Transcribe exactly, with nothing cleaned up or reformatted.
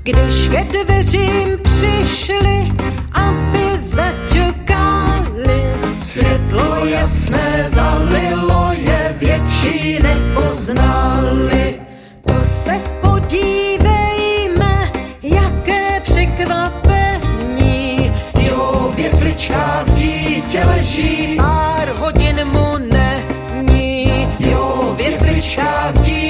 Když ke dveřím přišli, aby začekali, světlo jasné zalilo je, větší nepoznali. To se podívejme, jaké překvapení, jo, v jesličkách dítě leží, pár hodin mu není, jo, v jesličkách dítě